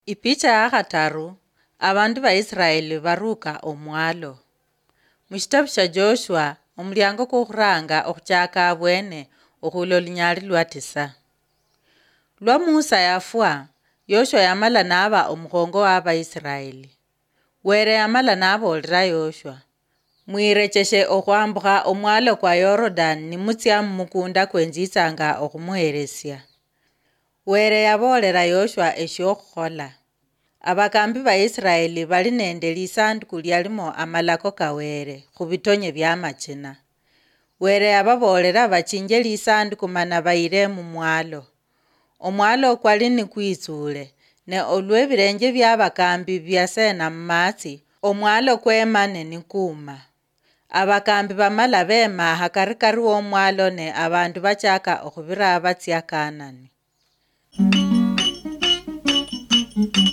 Ipicha ya khataru, abandu ba Israeli baruka omwalo. Mushitabu sha Joshua, omulyango kukhuranga okhuchaka abwene okhulo lunyali lwa 9. Lwa Musa yafwa, Yoshua yamala naba omukhongo wa Israeli. Were yamala nabolera Yoshua, mwirecheshe okhwambukha omwalo kwa Yorodani nimutsya mumukunda kwenzitsanga okhumuheresya. Were yabolera Yoshua esyokhukhola. Abakambi ba Israeli bali nende lisanduku lyalimo amalako ka Were khubitonye bya machina. Were yababolera bachinje lisanduku mana bayire mumwalo. Omwalo kwali nikwitsule, ne olwe birenje bya bakambi byasena mmatsi, omwalo kwemane nikuma. Abakambi bamala bema hakarikari w'omwalo ne abandu bachaka okhubira batsya Kanani.